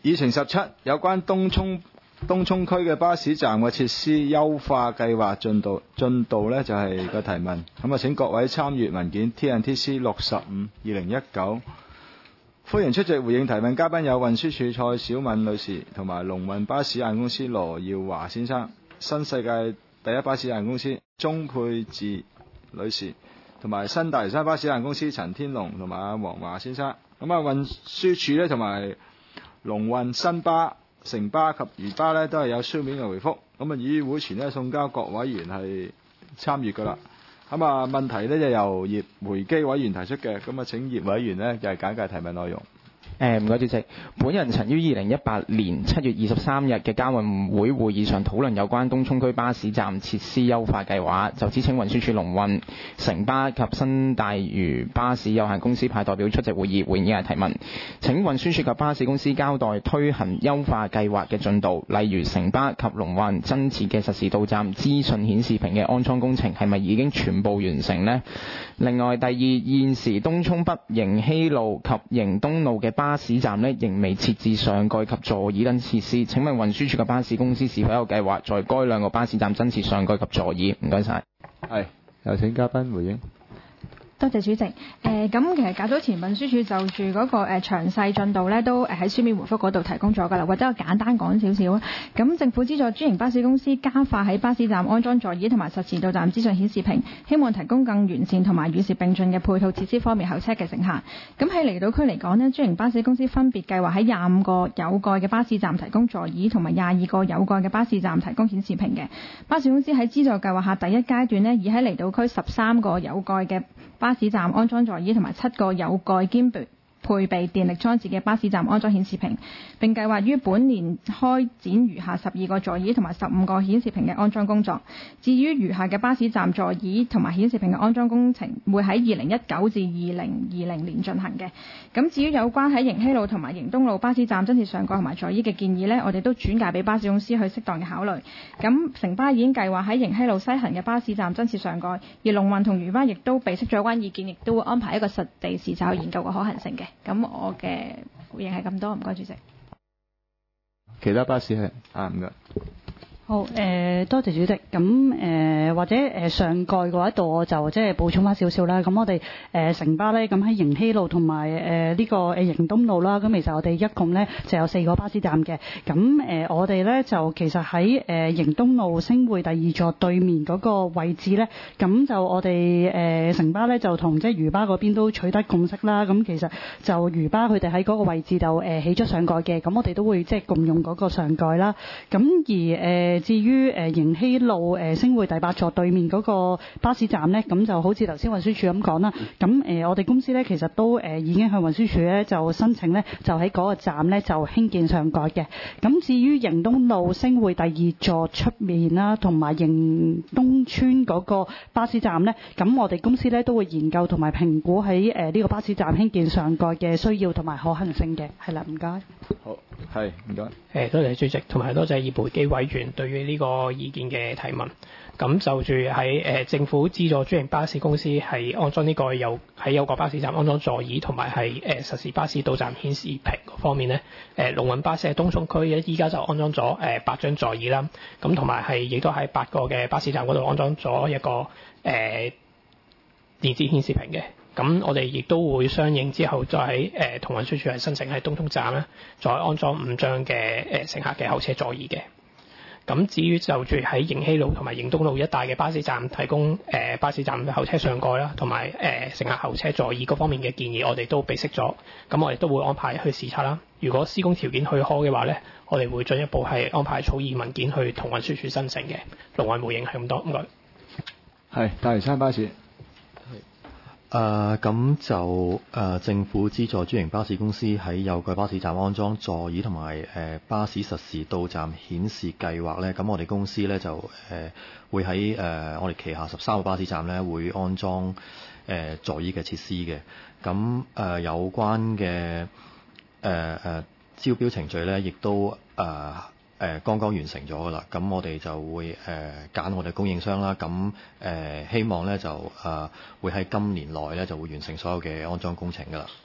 議程17有關東涌區嘅巴士站嘅設施優化計劃進度呢就係個提問，咁啊請各位參閱文件 TNTC 65/2019。歡迎出席回應提問嘉賓有運輸署蔡小敏女士同埋龍運巴士有限公司羅耀華先生，新世界第一巴士有限公司鍾佩智女士同埋新大嶼山巴士有限公司陳天龍同埋黃華先生。咁啊運輸署呢同埋龍運新巴、城巴及漁巴呢都係有書面嘅回覆，咁啊議會前呢送交各委員係參閱㗎啦。咁啊問題呢就由葉梅基委員提出嘅，咁啊請葉委員呢就係簡介提問內容。 唔該主席，本人曾於2018年7月23日嘅交運會會議上討論有關東涌區巴士站設施優化計劃，就此請運輸署龍運、城巴及新大嶼巴士有限公司派代表出席會議，回應提問。請運輸署及巴士公司交代推行優化計劃嘅進度，例如城巴及龍運增設嘅實時到站資訊顯示屏嘅安裝工程係咪已經全部完成呢？另外，第二，現時東涌北迎禧路及迎東路嘅巴士站呢仍未設置上蓋及座椅等設施，請問運輸署嘅巴士公司是否有計劃在該兩個巴士站增設上蓋及座椅？唔該晒。 係，有請嘉賓回應。 多謝主席。咁其實較早前運輸署就住嗰個詳細進度咧，都喺書面回覆嗰度提供咗㗎啦，或者我簡單講少少啊。咁政府資助專營巴士公司加快喺巴士站安裝座椅同埋實時到站資訊顯示屏，希望提供更完善同埋與時並進嘅配套設施方面候車嘅乘客。咁喺離島區嚟講呢，專營巴士公司分別計劃喺25個有蓋嘅巴士站提供座椅，同埋22個有蓋嘅巴士站提供顯示屏嘅。巴士公司喺資助計劃下第一階段呢，已喺離島區13個有蓋嘅巴士站安裝座椅，同埋7個有蓋兼配備電力裝置嘅巴士站安裝顯示屏，並計劃於本年開展餘下12個座椅同埋15個顯示屏嘅安裝工作。至於餘下嘅巴士站座椅同埋顯示屏嘅安裝工程，會喺2019至2020年進行嘅。咁至於有關喺迎禧路同埋迎東路巴士站增設上蓋同埋座椅嘅建議呢，我哋都轉介俾巴士公司去適當嘅考慮。咁城巴已經計劃喺迎禧路西行嘅巴士站增設上蓋，而龍運同漁巴亦都備悉咗有關意見，亦都會安排一個實地視察研究嘅可行性嘅。咁我嘅回應係咁多，唔該主席。 其他巴士係唔該。 好，多謝主席。咁或者上蓋嗰一度我就即係補充翻少少啦。咁我哋城巴咧，咁喺迎禧路同埋呢個迎東路啦。咁其實我哋一共咧就有4個巴士站嘅。咁我哋咧就其實喺迎東路星匯第2座對面嗰個位置咧，咁就我哋城巴咧就同即係漁巴嗰邊都取得共識啦。咁其實就漁巴佢哋喺嗰個位置就起咗上蓋嘅，咁我哋都會即係共用嗰個上蓋啦。咁而至於迎禧路星匯第8座對面嗰個巴士站呢，咁就好似頭先運輸署咁講啦。咁我哋公司呢，其實都已經向運輸署呢就申請呢，就喺嗰個站呢就興建上蓋嘅。咁至於迎東路星匯第2座出面啦，同埋迎東村嗰個巴士站呢，咁我哋公司呢都會研究同埋評估喺呢個巴士站興建上蓋嘅需要同埋可行性嘅。係啦，唔該。 好，係唔該。 多謝主席，同埋多謝葉培基委員對於呢個意見嘅提問。咁就住喺政府資助專營巴士公司係安裝呢個喺有個巴士站安裝座椅，同埋係實時巴士到站顯示屏嗰方面呢，龍運巴士喺東涌區依家就安裝咗8張座椅啦。咁同埋係亦都喺8個嘅巴士站嗰度安裝咗一個電子顯示屏嘅。咁我哋亦都會相應之後再喺同運輸署係申請喺東涌站咧，再安裝5張嘅乘客嘅候車座椅嘅。咁至於就住喺迎禧路同埋迎東路一帶嘅巴士站提供巴士站嘅候車上蓋啦，同埋乘客候車座椅嗰方面嘅建議，我哋都備悉咗。咁我哋都會安排去視察啦。如果施工條件許可嘅話咧，我哋會進一步係安排草擬文件去同運輸署申請嘅。龍運回應係咁多，唔該。 係大嶼山巴士。 咁就政府資助專營巴士公司喺有蓋巴士站安裝座椅同埋巴士實時到站顯示計劃咧，咁我哋公司咧就會喺我哋旗下13個巴士站咧會安裝座椅嘅設施嘅。咁有關嘅招標程序咧，亦都剛剛完成咗㗎啦，咁我哋就會揀我哋供應商啦，咁希望咧就會喺今年內咧就會完成所有嘅安裝工程㗎啦。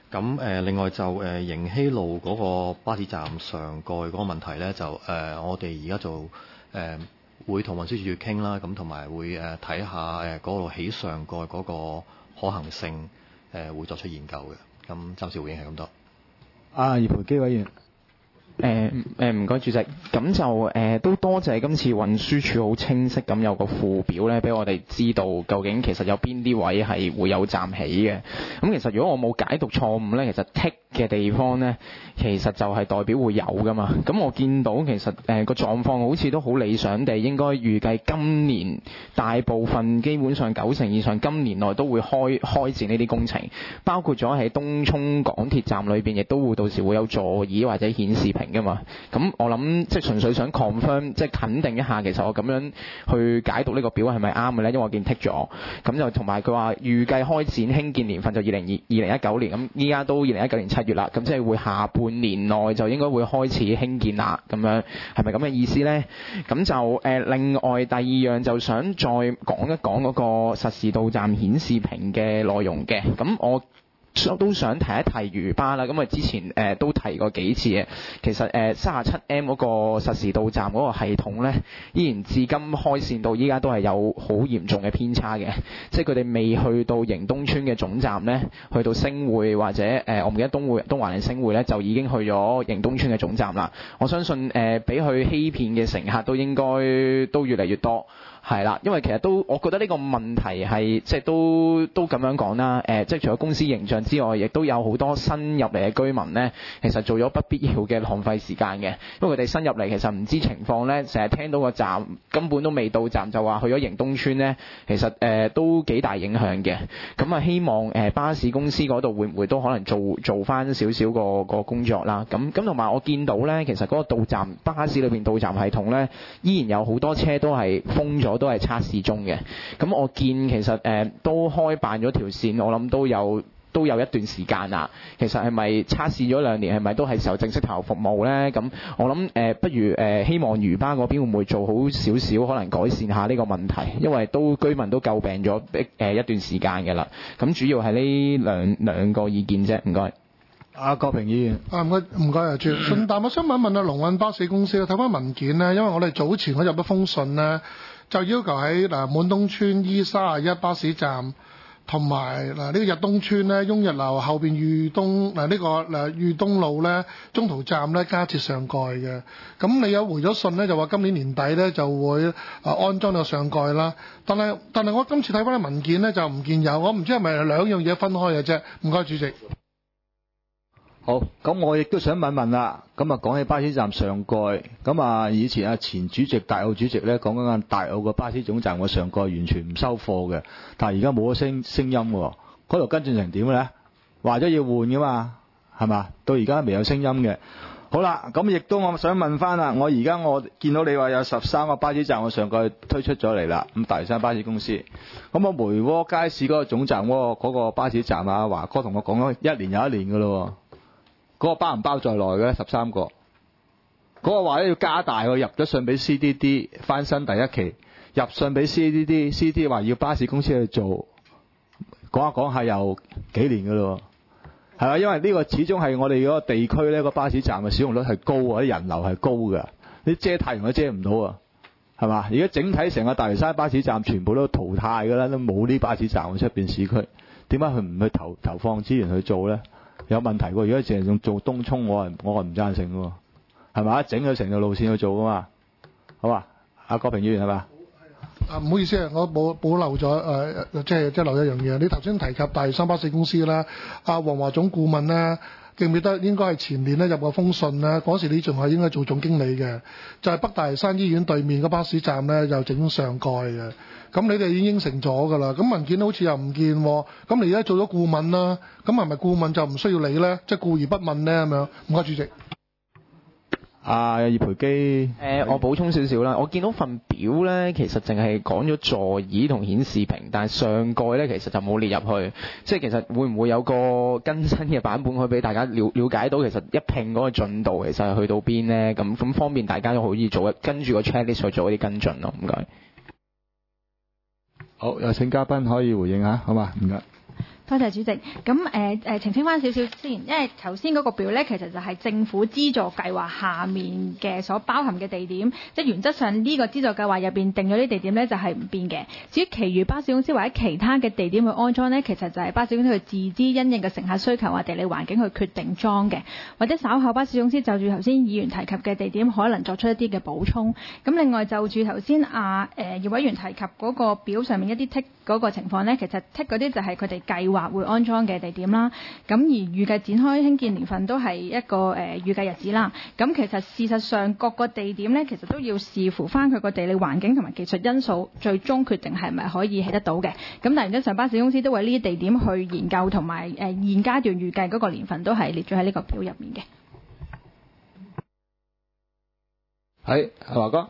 咁另外就迎禧路嗰個巴士站上蓋嗰個問題咧，就我哋而家就會同運輸署傾啦，咁同埋會睇下嗰度起上蓋嗰個可行性，會作出研究嘅。咁暫時回應係咁多。 葉培基委員。 唔該主席，咁就都多謝今次運輸署好清晰咁有個附表咧，俾我哋知道究竟其實有邊啲位係會有站起嘅。咁其實如果我冇解讀錯誤咧，其實剔嘅地方咧，其實就係代表會有噶嘛。咁我見到其實個狀況好似都好理想地，應該預計今年大部分基本上90%以上今年內都會開展呢啲工程，包括咗喺東涌港鐵站裏邊，亦都會到時會有座椅或者顯示屏噶嘛。咁我諗即係純粹想 confirm， 即係肯定一下，其實我咁樣去解讀呢個表係咪啱嘅咧？因為我見剔咗，咁就同埋佢話預計開展興建年份就2019年，咁依家都2019年7月啦，咁即係會下半年內就應該會開始興建啦，咁樣係咪咁嘅意思咧？咁就另外第二樣就想再講一講嗰個實時到站顯示屏嘅內容嘅，咁我都想提一提嶼巴啦，咁啊之前都提過幾次嘅，其實37M 嗰個實時到站嗰個系統咧，依然至今開線到依家都係有好嚴重嘅偏差嘅，即係佢哋未去到迎東村嘅總站咧，去到星匯或者我唔記得東華定星匯咧，就已經去咗迎東村嘅總站啦。我相信俾佢欺騙嘅乘客都應該都越嚟越多。係啦，因為其實我覺得呢個問題係即係都咁樣講啦。即係除咗公司形象之外，亦都有好多新入嚟嘅居民咧，其實做咗不必要嘅浪費時間嘅。因為佢哋新入嚟，其實唔知情況咧，成日聽到個站根本都未到站就話去咗迎東村咧，其實都幾大影響嘅。咁啊，希望巴士公司嗰度會唔會都可能做翻少少個工作啦。咁同埋我見到咧，其實嗰個到站巴士裏邊到站系統咧，依然有好多車都係封咗。都係測試中嘅，咁我見其實都開辦咗條線，我諗都有一段時間啦。其實係咪測試咗2年，係咪都係時候正式投入服務咧？咁我諗不如希望嶼巴嗰邊會唔會做好少少，可能改善下呢個問題，因為居民都詬病咗一段時間嘅啦。咁主要係呢兩個意見啫，唔該。 郭平議員。 唔該啊，朱。順帶我想問一問龍運巴士公司咧，睇翻文件咧，因為我哋早前我入一封信咧，就要求喺滿東村 E31巴士站同埋呢個日東村咧，雍日樓後邊裕東呢個裕東路咧中途站咧加設上蓋嘅。咁你有回咗信咧，就話今年年底咧就會安裝到上蓋啦。但係我今次睇翻啲文件咧就唔見有，我唔知係咪兩樣嘢分開嘅啫。唔該，主席。 好，咁我亦都想問問啦。咁啊，講起巴士站上蓋，咁啊，以前前主席大澳主席咧講緊大澳個巴士總站個上蓋完全唔收貨嘅，但係而家冇咗聲音喎。嗰度跟進成點咧？話咗要換噶嘛，係嘛？到而家未有聲音嘅。好啦，咁亦都我想問翻啦，我見到你話有13個巴士站個上蓋推出咗嚟啦，咁大嶼山巴士公司，咁我梅窩街市嗰個總站嗰個巴士站啊，華哥同我講咗1年又1年噶咯。嗰個包唔包在內嘅13個？嗰個話咧要加大，入咗信俾 CDD 翻新第一期，入信俾 CDD 話要巴士公司去做，講下又幾年嘅咯，係嘛？因為呢個始終係我哋嗰個地區咧，個巴士站嘅使用率係高啊，啲人流係高㗎，啲遮太陽都遮唔到啊，係嘛？而家整體成個大嶼山巴士站全部都淘汰㗎啦，都冇啲巴士站喺出邊市區，點解佢唔去投放資源去做咧？有問題喎！如果淨係用做東涌，我係唔贊成喎，係嘛？整咗成條路線去做噶嘛，好嘛？阿郭平議員係嘛？ 唔好意思啊，我保留咗即係留一樣嘢。你頭先提及大嶼山巴士公司啦，阿黃華總顧問咧，記唔記得應該係前年咧入過封信咧？嗰時你仲係應該做總經理嘅，就係北大嶼山醫院對面個巴士站咧又整上蓋嘅。咁你哋已經應承咗㗎啦，咁文件好似又唔見喎。咁你而家做咗顧問啦，咁係咪顧問就唔需要你咧？即係顧而不問咧咁樣？唔該，主席。 葉培基。 我補充少少啦。我見到份表咧，其實淨係講咗座椅同顯示屏，但係上蓋咧其實就冇列入去。即係其實會唔會有個更新嘅版本，可以俾大家了解到其實一併嗰個進度其實係去到邊咧？咁方便大家都可以跟住個 checklist 去做一啲跟進咯。唔該。 好，有請嘉賓可以回應下，好嘛？唔該。 多謝主席。咁澄清翻少少先，因為頭先嗰個表咧，其實就係政府資助計劃下面嘅所包含嘅地點，即係原則上呢個資助計劃入邊定咗啲地點咧就係唔變嘅。至於其餘巴士公司或者其他嘅地點去安裝咧，其實就係巴士公司去自資因應嘅乘客需求或地理環境去決定裝嘅，或者稍後巴士公司就住頭先議員提及嘅地點可能作出一啲嘅補充。咁另外就住頭先葉委員提及嗰個表上面一啲剔嗰個情況咧，其實剔嗰啲就係佢哋計劃會安裝嘅地點啦。咁而預計展開興建年份都係一個預計日子啦。咁其實事實上各個地點咧，其實都要視乎翻佢個地理環境同埋技術因素，最終決定係咪可以起得到嘅。咁但係原則上巴士公司都為呢啲地點去研究同埋現階段預計嗰個年份都係列咗喺呢個表入面嘅。 係華哥，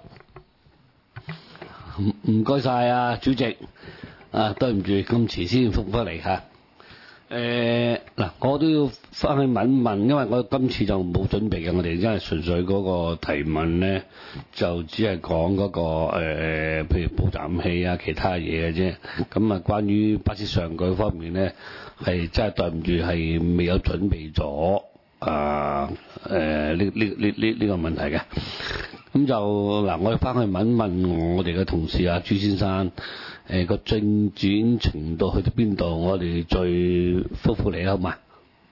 唔該晒啊，主席。對唔住，咁遲先覆返嚟嚇。嗱，我都要翻去問問，因為我今次就冇準備嘅，我哋真係純粹嗰個提問咧，就只係講嗰個譬如報站器啊，其他嘢嘅啫。咁啊，關於巴士上蓋方面咧，係真係對唔住，係未有準備咗呢個問題嘅。咁就嗱，我哋翻去問問我哋嘅同事啊，朱先生。個進展程度去到邊度？我哋再覆覆你好嘛？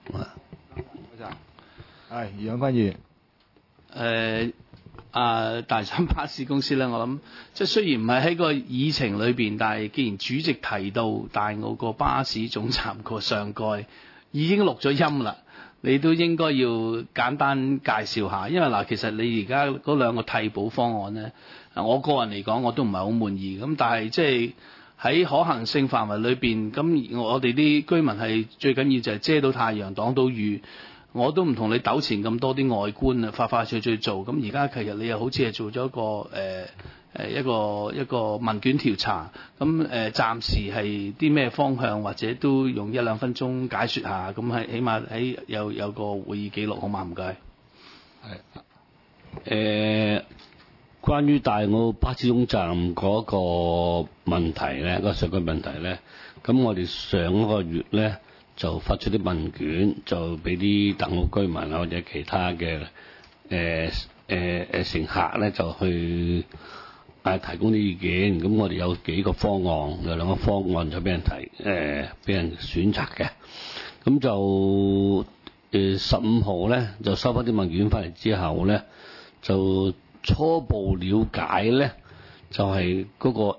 係楊君宇。 大三巴士公司咧，我諗即係雖然唔係喺個議程裏邊，但係既然主席提到大澳個巴士總站個上蓋已經錄咗音啦，你都應該要簡單介紹下，因為嗱，其實你而家嗰兩個替補方案咧。我個人嚟講，我都唔係好滿意。咁但係即係喺可行性範圍裏邊，咁我哋啲居民係最緊要就係遮到太陽、擋到雨。我都唔同你糾纏咁多啲外觀啊，快快脆脆做。咁而家其實你又好似係做咗一個問卷調查。咁暫時係啲咩方向，或者都用1-2分鐘解説下。咁係起碼喺有個會議記錄好嘛？唔該。 係。關於大澳巴士總站嗰個問題咧，個上蓋問題咧，咁我哋上一個月咧就發出啲問卷，就俾啲大澳居民啊或者其他嘅乘客咧就去提供啲意見。咁我哋有幾個方案，有2個方案就俾人俾人選擇嘅。咁就15號咧就收翻啲問卷翻嚟之後咧就。初步了解咧，就係嗰個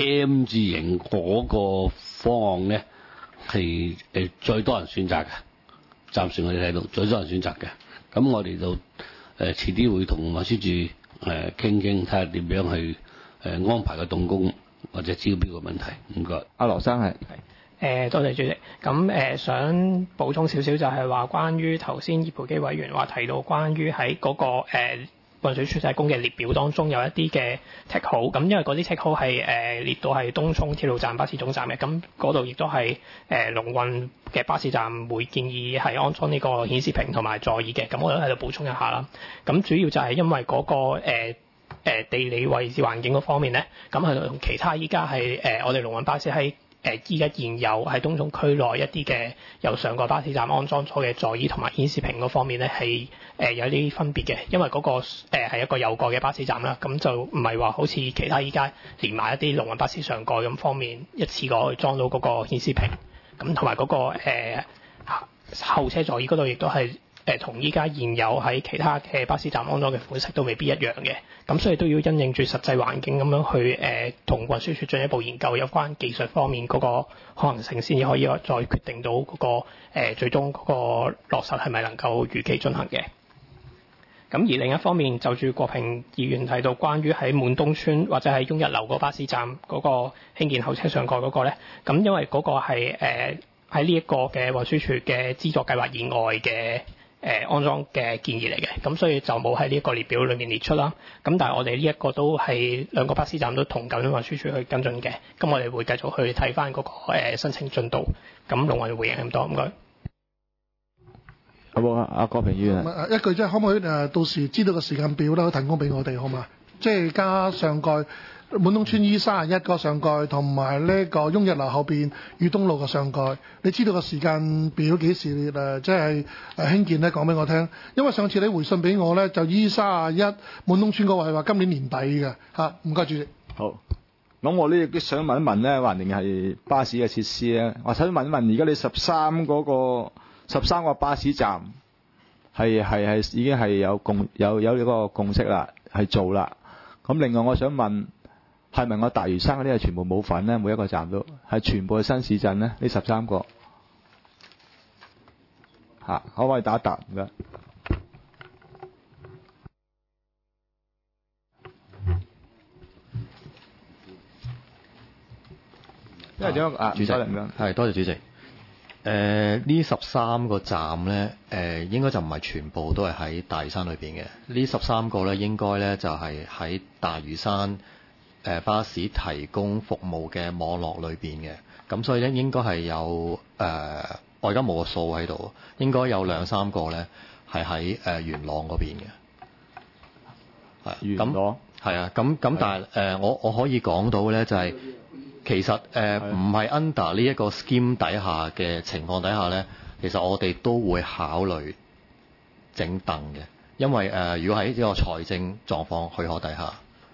M 字形嗰個方案咧，係最多人選擇嘅。暫時我哋睇到最多人選擇嘅。咁我哋就遲啲會同運輸署傾傾，睇下點樣去安排個動工或者招標嘅問題。唔該。 阿羅生係。 多謝主席。咁想補充少少就係話，關於頭先葉培基委員話提到關於喺嗰個運輸署提供嘅列表當中有一啲嘅剔號，咁因為嗰啲剔號係列到係東涌鐵路站巴士總站嘅，咁嗰度亦都係龍運嘅巴士站會建議係安裝呢個顯示屏同埋座椅嘅，咁我都喺度補充一下啦。咁主要就係因為嗰個地理位置環境嗰方面咧，咁係同其他依家係我哋龍運巴士喺依家現有喺東涌區內一啲嘅由上個巴士站安裝咗嘅座椅同埋顯示屏嗰方面咧係有啲分別嘅，因為嗰個係一個有蓋嘅巴士站啦，咁就唔係話好似其他依家連埋一啲龍運巴士上蓋咁方面一次過去裝到嗰個顯示屏，咁同埋嗰個後車座椅嗰度亦都係同依家現有喺其他嘅巴士站安裝嘅款式都未必一樣嘅，咁所以都要因應住實際環境咁樣去同運輸署進一步研究有關技術方面嗰個可能性，先至可以再決定到嗰個最終嗰個落實係咪能夠如期進行嘅。咁而另一方面，就住國平議員提到關於喺滿東邨或者係雍逸樓個巴士站嗰個興建後車上蓋嗰個咧，咁因為嗰個係喺呢一個嘅運輸署嘅資助計劃以外嘅安裝嘅建議嚟嘅，咁所以就冇喺呢一個列表裏面列出啦。咁但係我哋呢一個都係兩個巴士站都同緊運輸署去跟進嘅，咁我哋會繼續去睇翻嗰個申請進度。咁龍運會應咁多，唔該。 好冇啊？阿國平議員一句即係可唔可以到時知道個時間表啦，提供俾我哋好嘛？即係加上蓋滿東村 E31個上蓋，同埋呢個雍逸樓後邊裕東路個上蓋。你知道個時間表幾時即係興建呢？講俾我聽。因為上次你回信俾我呢，就 E31滿東村嗰個係話今年年底嘅嚇。唔該主席。 好。咁我呢亦都想問一問咧，還定係巴士嘅設施咧？我想問一問，而家你13個巴士站係已經係有呢個共識啦，係做啦。咁另外我想問，係咪我大嶼山嗰啲係全部冇份咧？每一個站都係全部係新市鎮咧？呢13個嚇，可唔可以打一答唔該？因為點樣主席係多謝主席。呢13個站咧，應該就唔係全部都係喺大嶼山裏邊嘅。呢13個咧，應該咧就係喺大嶼山巴士提供服務嘅網絡裏邊嘅。咁所以咧，應該係有我而家冇個數喺度，應該有2-3個咧係喺元朗嗰邊嘅。係元朗係啊，咁但係我可以講到咧就係、其實唔係 under 呢一個 scheme 底下嘅情況底下咧，其實我哋都會考慮整凳嘅，因為如果喺呢個財政狀況許可底下，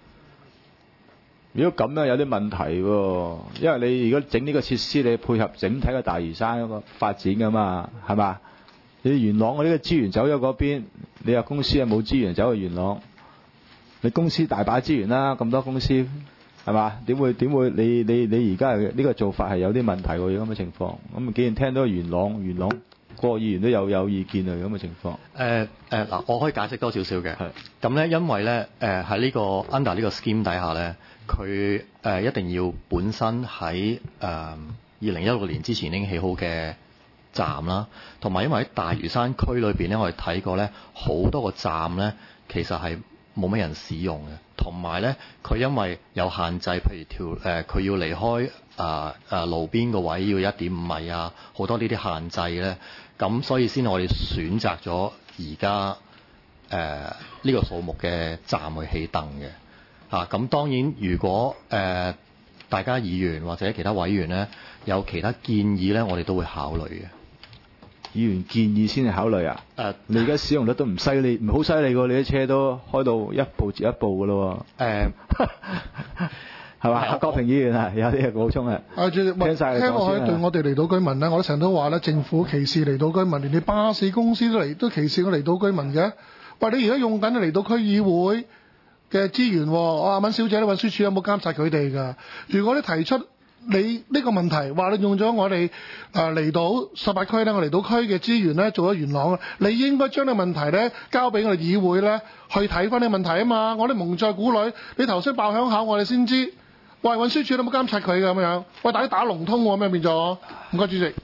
如果咁樣有啲問題喎，因為你如果整呢個設施，你配合整體嘅大嶼山嗰個發展㗎嘛，係嘛？你元朗嗰啲嘅資源走咗嗰邊，你話公司又冇資源走去元朗，你公司大把資源啦，咁多公司。係嘛？點會？你而家呢個做法係有啲問題喎，咁嘅情況。咁既然聽到元朗個議員都有意見啊，咁嘅情況。 嗱，我可以解釋多少少嘅。係。咁咧，因為咧喺呢個 under 呢個 scheme 底下咧，佢一定要本身喺2016年之前已經起好嘅站啦，同埋因為喺大嶼山區裏邊咧，我哋睇過咧好多個站咧，其實係冇乜人使用嘅。同埋咧，佢因為有限制，譬如佢要離開路邊個位要1.5米啊，好多呢啲限制咧，咁所以先我哋選擇咗而家呢個數目嘅站去起凳嘅嚇。咁當然，如果大家議員或者其他委員咧有其他建議咧，我哋都會考慮嘅。 議員建議先係考慮啊！你而家使用率都唔犀利，唔好犀利喎！你啲車都開到一步接一步㗎咯喎。係嘛？郭平議員啊，有啲嘢補充啊。聽晒你講先啊。 聽我喺對我哋離島居民咧，我都成日都話咧，政府歧視離島居民，連你巴士公司都歧視我離島居民嘅。喂，你而家用緊離島區議會嘅資源喎，阿敏小姐咧，運輸署有冇監察佢哋㗎？如果你提出你呢個問題，話你用咗我哋離島18區咧，我離島區嘅資源咧做咗元朗，你應該將呢個問題咧交俾我哋議會咧去睇翻呢個問題啊嘛！我哋蒙在鼓裏，你頭先爆響口，我哋先知。喂，運輸署有冇監察佢㗎咁樣？喂，大家打龍通喎，咩變咗？唔該，主席。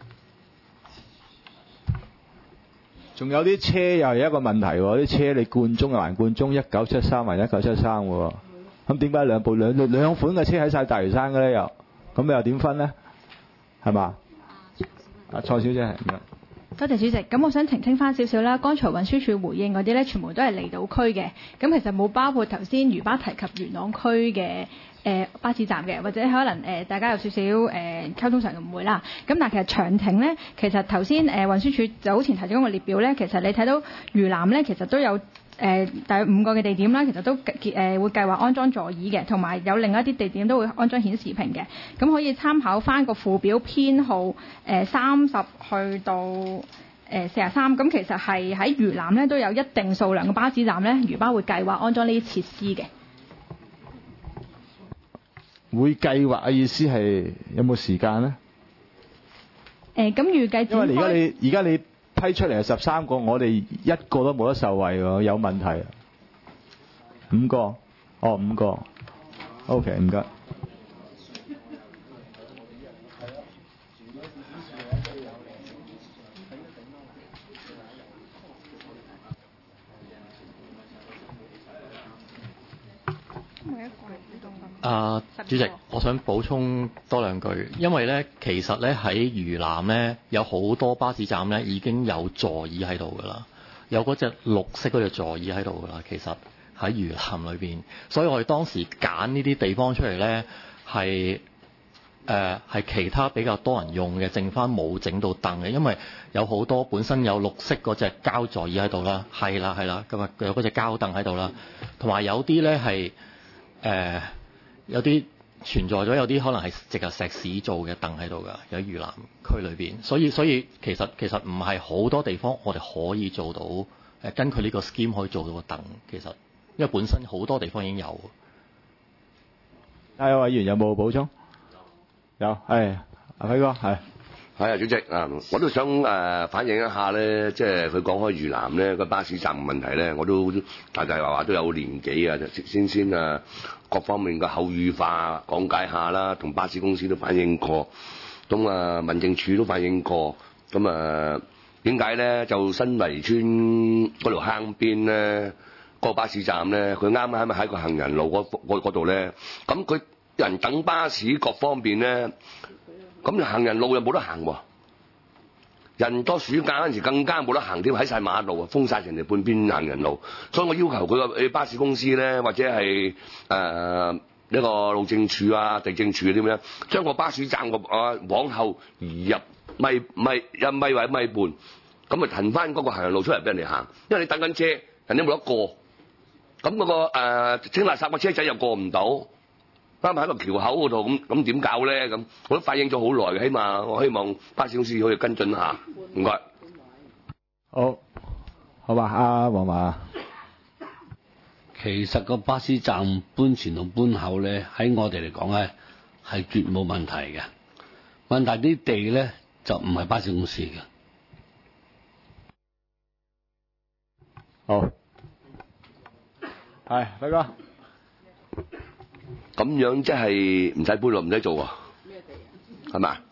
仲有啲車又係一個問題喎，啲車你貫中又還貫中，1973還1973喎。咁點解兩款嘅車喺晒大嶼山嘅咧又？咁你又點分咧？係嘛？蔡小姐係。 多謝主席。咁我想澄清翻少少啦。剛才運輸署回應嗰啲咧，全部都係離島區嘅。咁其實冇包括頭先余巴提及元朗區嘅巴士站嘅，或者可能大家有少少溝通上嘅誤會啦。咁但係其實長程咧，其實頭先運輸署早前提供個列表咧，其實你睇到嶼南咧，其實都有。大約5個嘅地點啦，其實都會計劃安裝座椅嘅，同埋有另一啲地點都會安裝顯示屏嘅。咁可以參考翻個附表編號30去到43。咁其實係喺嶼南咧都有一定數量嘅巴士站咧，嶼巴會計劃安裝呢啲設施嘅。 會計劃嘅意思係有冇時間咧？咁預計因為而家你批出嚟係13個，我哋一個都冇得受惠喎，有問題。5個，5個 ，OK， 唔該。 主席，我想補充多兩句，因為咧，其實咧喺嶼南咧有好多巴士站咧已經有座椅喺度㗎啦，有嗰隻綠色嗰隻座椅喺度㗎啦。其實喺魚欄裏邊，所以我哋當時揀呢啲地方出嚟咧，係其他比較多人用嘅，剩翻冇整到凳嘅，因為有好多本身有綠色嗰隻膠座椅喺度啦，係啦，咁啊有嗰隻膠凳喺度啦，同埋有啲咧係有啲存在咗，有啲可能係直頭石屎做嘅凳喺度㗎，有魚欄區裏邊，所以其實唔係好多地方我哋可以做到根據呢個 scheme 可以做到個凳，其實因為本身好多地方已經有。 有委員有冇補充？有，係阿輝哥，係啊，主席啊，我都想反映一下咧，即係佢講開魚欄咧個巴士站問題咧，我都大話都有年幾啊，先啊各方面嘅口語化講解下啦，同巴士公司都反映過，咁啊民政處都反映過，咁啊點解咧就新圍村嗰條坑邊咧個巴士站咧，佢啱啱喺個行人路嗰度咧，咁佢人等巴士各方面咧，咁行人路又冇得行喎。人多暑假嗰陣時更加冇得行添，喺晒馬路啊，封晒人哋半邊行人路。所以我要求佢個巴士公司咧，或者係呢個路政署啊、地政署啲咩，將個巴士站往後移入1米或者1米半，咁啊騰翻嗰個行人路出嚟俾人哋行。因為你等緊車，人哋冇得過，咁嗰個清垃圾個車仔又過唔到。啱喺個橋口嗰度，咁點搞咧？咁我都反映咗好耐嘅，起碼我希望巴士公司可以跟進下。唔該。 好吧，阿黃華。 其實個巴士站搬前同搬後咧，喺我哋嚟講咧係絕冇問題嘅。問題啲地咧就唔係巴士公司嘅。 好，係輝哥。 咁樣即係唔使搬咯，唔使做喎。咩地啊？係咪？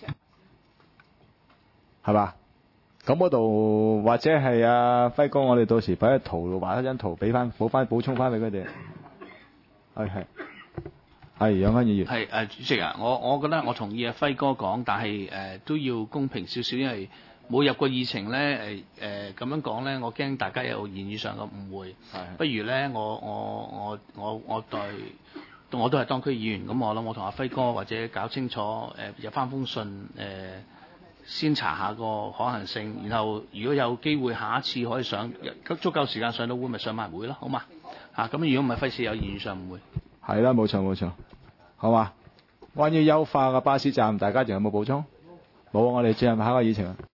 係嘛？咁嗰度或者係阿輝哥，我哋到時擺喺圖度畫一張圖，補充翻俾佢哋。係楊坤議員。 係主席啊，我覺得我同意阿輝哥講，但係都要公平少少，因為冇入過議程咧，咁樣講咧，我驚大家有言語上嘅誤會。不如咧，我都係當區議員，咁我諗我同阿輝哥或者搞清楚，入翻封信，先查下個可行性，然後如果有機會下一次可以足夠時間上到會，咪上埋會咯，好嘛？咁如果唔係費事有言語上誤會。 係啦，冇錯，好嘛？關於優化嘅巴士站，大家仲有冇補充？冇，我哋進入下一個議程。